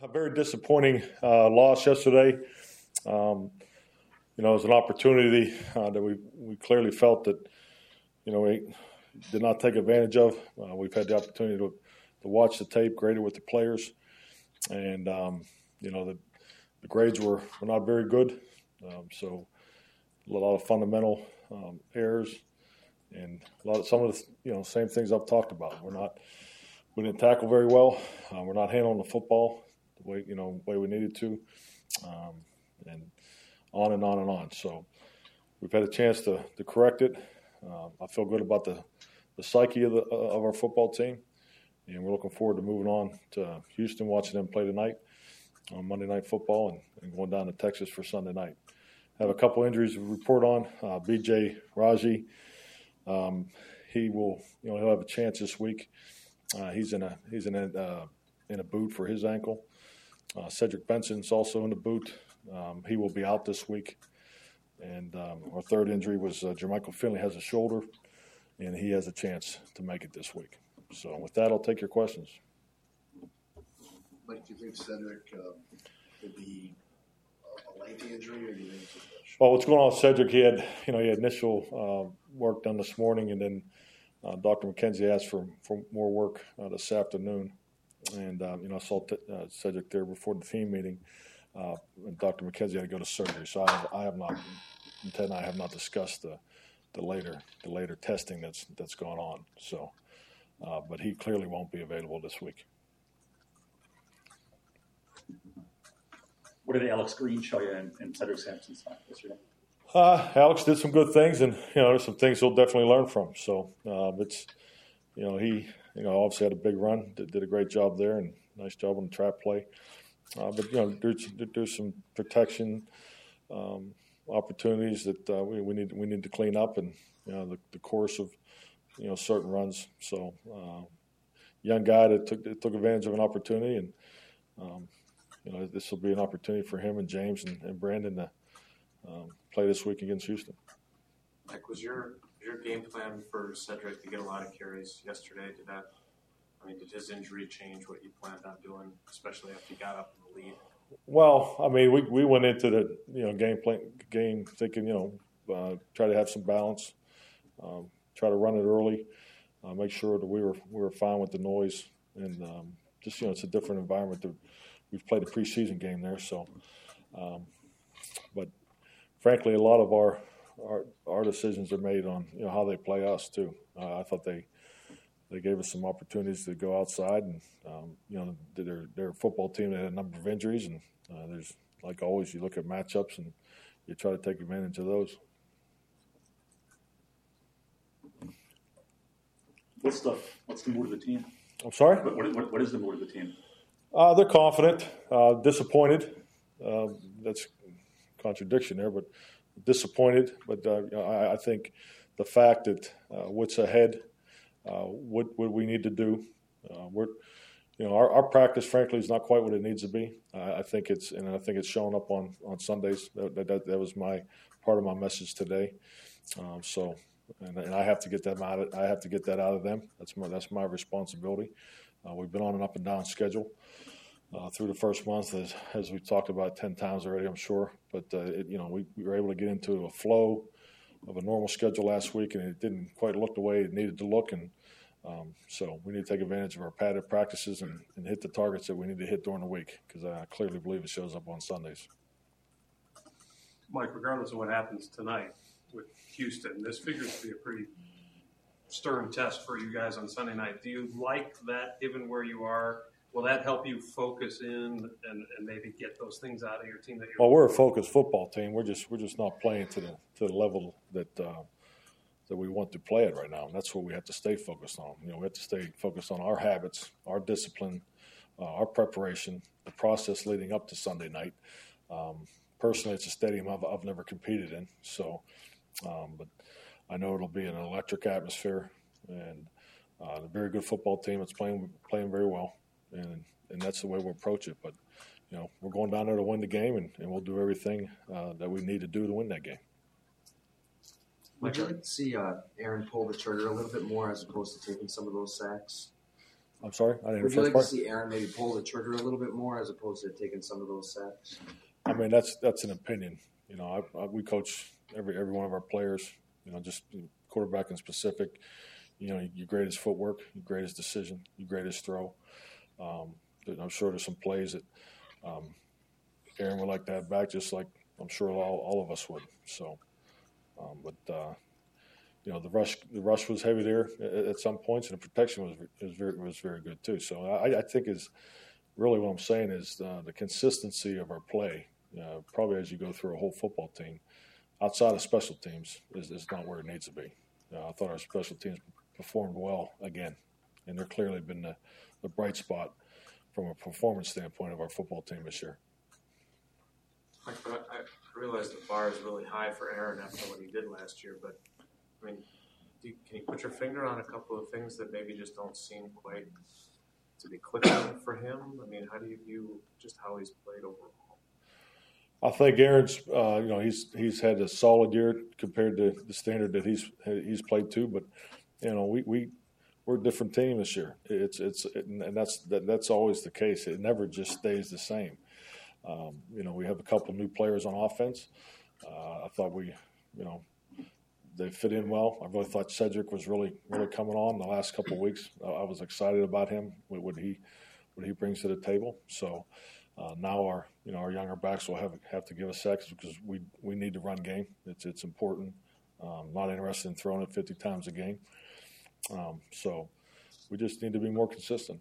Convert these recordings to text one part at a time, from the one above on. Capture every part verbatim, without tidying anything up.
a very disappointing uh, loss yesterday. Um, you know, it was an opportunity uh, that we we clearly felt that, you know, we did not take advantage of. Uh, we've had the opportunity to, to watch the tape, grade it with the players, and, um, you know, the, the grades were, were not very good. Um, so a lot of fundamental um, errors and a lot of some of the, you know, same things I've talked about. We're not – we didn't tackle very well. Uh, we're not handling the football the way, you know, way we needed to, um, and on and on and on. So we've had a chance to, to correct it. Uh, I feel good about the, the psyche of, the, of our football team, and we're looking forward to moving on to Houston, watching them play tonight on Monday Night Football, and, and going down to Texas for Sunday night. Have a couple injuries to report on. Uh, B J Raji, um, he will, you know, he'll have a chance this week. Uh, he's in a he's in a uh, in a boot for his ankle. Uh, Cedric Benson's also in the boot. Um, he will be out this week. And um, our third injury was uh, Jermichael Finley has a shoulder, and he has a chance to make it this week. So with that, I'll take your questions. Mike, do you think Cedric um, will be a lengthy injury, or do you think it's just Well, what's going on with Cedric? He had, you know, he had initial uh, work done this morning, and then uh, Doctor McKenzie asked for, for more work uh, this afternoon. And, um, you know, I saw t- uh, Cedric there before the team meeting. Uh, and Doctor McKenzie had to go to surgery. So I have, I have not, Ted and I have not discussed the, the later the later testing that's that's gone on. So, uh, but he clearly won't be available this week. What did Alex Green show you in, in Cedric Sampson's time yesterday? Uh, Alex did some good things, and you know, there's some things he'll definitely learn from. So uh, it's, you know, he, you know, obviously had a big run, did, did a great job there, and nice job on the trap play. Uh, but you know, there's there's some protection um, opportunities that uh, we, we need we need to clean up, and you know, the, the course of, you know, certain runs. So, uh, young guy that took that took advantage of an opportunity, and um, you know, this will be an opportunity for him and James and, and Brandon to um, play this week against Houston. Mike, was your your game plan for Cedric to get a lot of carries yesterday? Did that? I mean, did his injury change what you planned on doing, especially after you got up in the lead? Well, I mean, we, we went into the, you know, game plan, game thinking, you know, uh, try to have some balance, um, try to run it early, uh, make sure that we were we were fine with the noise, and um, just, you know, it's a different environment. To, we've played a preseason game there, so. Um, but frankly, a lot of our, our our decisions are made on, you know, how they play us too. Uh, I thought they. They gave us some opportunities to go outside, and um, you know, they're, they're a football team that had a number of injuries, and uh, there's, like always, you look at matchups and you try to take advantage of those. What's the what's the mood of the team? I'm sorry? What what, what is the mood of the team? Uh, they're confident, uh, disappointed. Uh, that's a contradiction there, but disappointed. But uh, I, I think the fact that uh, what's ahead. Uh, what what we need to do. Uh, we're, you know, our, our practice, frankly, is not quite what it needs to be. Uh, I think it's, and I think it's showing up on, on Sundays. That, that that was my part of my message today. Um, so, and, and I have to get that out. Of, I have to get that out of them. That's my that's my responsibility. Uh, we've been on an up and down schedule uh, through the first month, as as we've talked about ten times already, I'm sure. But uh, it, you know, we, we were able to get into a flow of a normal schedule last week, and it didn't quite look the way it needed to look. And um, so we need to take advantage of our padded practices and, and hit the targets that we need to hit during the week, because I clearly believe it shows up on Sundays. Mike, regardless of what happens tonight with Houston, this figures to be a pretty stern test for you guys on Sunday night. Do you like that, given where you are? Will that help you focus in and, and maybe get those things out of your team that you're? Well, we're a focused football team. We're just we're just not playing to the to the level that uh, that we want to play at right now. And that's what we have to stay focused on. You know, we have to stay focused on our habits, our discipline, uh, our preparation, the process leading up to Sunday night. Um, personally, it's a stadium I've, I've never competed in, so um, but I know it'll be an electric atmosphere and uh, a very good football team. It's playing playing very well. And and that's the way we'll approach it. But, you know, we're going down there to win the game, and, and we'll do everything uh, that we need to do to win that game. Would you like to see uh, Aaron pull the trigger a little bit more as opposed to taking some of those sacks? I'm sorry, I didn't hear Would the you first like part. to see Aaron maybe pull the trigger a little bit more as opposed to taking some of those sacks? I mean, that's that's an opinion. You know, I, I, we coach every every one of our players. You know, just quarterback in specific. You know, your greatest footwork, your greatest decision, your greatest throw. Um, I'm sure there's some plays that um, Aaron would like to have back, just like I'm sure all, all of us would. So, um, but uh, you know, the rush the rush was heavy there at, at some points, and the protection was was very was very good too. So I, I think is really what I'm saying is uh, the consistency of our play. Uh, probably as you go through a whole football team, outside of special teams, is, is not where it needs to be. Uh, I thought our special teams performed well again, and they're clearly been the, the bright spot from a performance standpoint of our football team this year. Mike, but I I realize the bar is really high for Aaron after what he did last year, but I mean, do you, can you put your finger on a couple of things that maybe just don't seem quite to be clicking for him? I mean, how do you view just how he's played overall? I think Aaron's, uh, you know, he's he's had a solid year compared to the standard that he's he's played to. But you know, we we we're a different team this year. It's it's and that's that, that's always the case. It never just stays the same. Um, you know, we have a couple new players on offense. Uh, I thought we, you know, they fit in well. I really thought Cedric was really really coming on the last couple of weeks. I, I was excited about him, what, what he what he brings to the table. So. Uh, now our you know our younger backs will have have to give us sacks because we, we need to run game. It's it's important. Um, not interested in throwing it fifty times a game. Um, so we just need to be more consistent.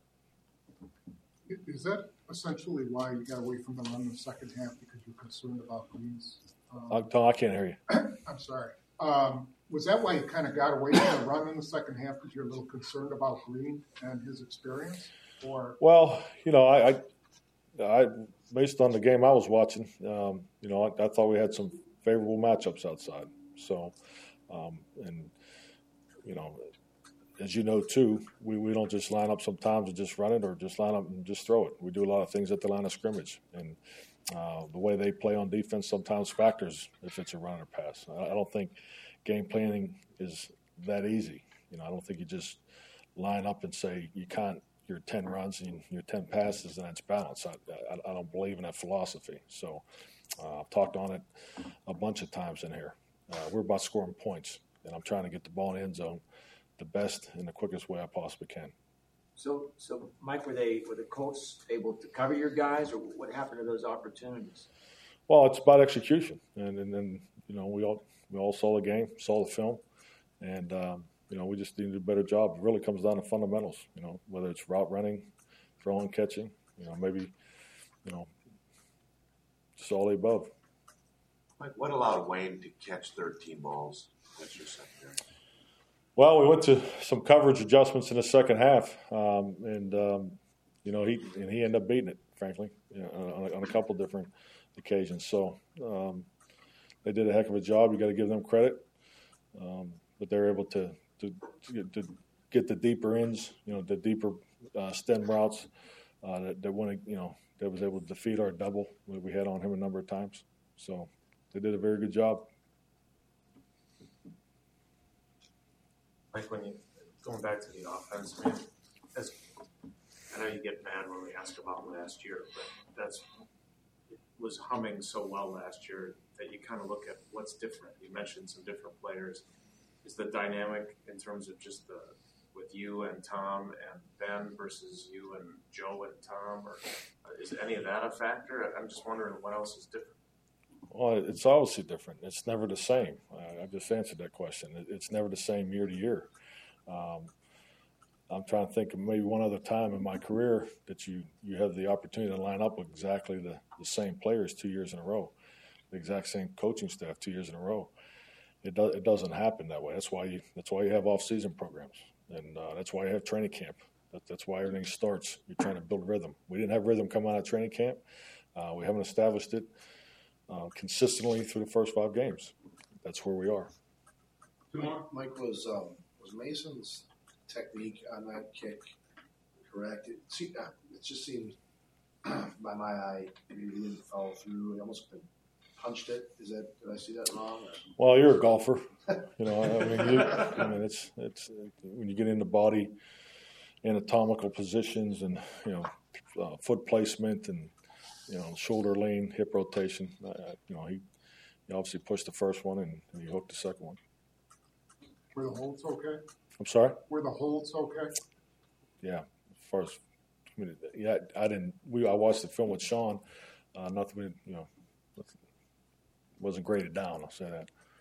Is that essentially why you got away from the run in the second half because you're concerned about greens? Um, Uh, Tom, I can't hear you. I'm sorry. Um, was that why you kind of got away from the run in the second half because you're a little concerned about Green and his experience? Or Well, you know, I, I, I based on the game I was watching, um, you know, I, I thought we had some favorable matchups outside. So, um, and you know, as you know too, we, we don't just line up sometimes and just run it or just line up and just throw it. We do a lot of things at the line of scrimmage, and uh, the way they play on defense sometimes factors if it's a run or pass. I, I don't think game planning is that easy. You know, I don't think you just line up and say you can't. Your ten runs and your ten passes, and it's balanced. I, I, I don't believe in that philosophy. So uh, I've talked on it a bunch of times in here. Uh, we're about scoring points, and I'm trying to get the ball in the end zone the best and the quickest way I possibly can. So, so Mike, were they were the Colts able to cover your guys, or what happened to those opportunities? Well, it's about execution, and and then you know we all we all saw the game, saw the film, and. Um, You know, we just need to do a better job. It really comes down to fundamentals, you know, whether it's route running, throwing, catching, you know, maybe, you know, just all the above. Mike, what allowed Wayne to catch thirteen balls against your secondary? Well, we went to some coverage adjustments in the second half, um, and, um, you know, he and he ended up beating it, frankly, you know, on, a, on a couple different occasions. So um, they did a heck of a job. You got to give them credit. Um, but they're able to – To, to, get, to get the deeper ends, you know, the deeper uh, stem routes uh, that, that went, you know, that was able to defeat our double that we had on him a number of times. So they did a very good job. Like when you going back to the offense, I mean, as I know you get mad when we ask about last year, but that's it was humming so well last year that you kind of look at what's different. You mentioned some different players. Is the dynamic in terms of just the with you and Tom and Ben versus you and Joe and Tom, or is any of that a factor? I'm just wondering what else is different. Well, it's obviously different. It's never the same. Uh, I just answered that question. It, it's never the same year to year. Um, I'm trying to think of maybe one other time in my career that you, you have the opportunity to line up with exactly the, the same players two years in a row, the exact same coaching staff two years in a row. It, do, it doesn't happen that way. That's why you that's why you have off-season programs, and uh, that's why you have training camp. That, that's why everything starts. You're trying to build rhythm. We didn't have rhythm come out of training camp. Uh, we haven't established it uh, consistently through the first five games. That's where we are. Mike, was um, was Mason's technique on that kick correct? It, see, uh, it just seemed, by my eye, maybe he didn't follow through. He almost punched it. Is that, did I see that wrong? Or? Well, you're a golfer. You know, I mean, you, I mean, it's it's when you get into body, anatomical positions and you know uh, foot placement and you know shoulder lean, hip rotation. Uh, you know he, he obviously pushed the first one and, and he hooked the second one. Were the holds okay? I'm sorry. Were the holds okay? Yeah, as far as I mean, yeah, I didn't. We I watched the film with Sean. Uh, nothing, you know, nothing, wasn't graded down. I'll say that.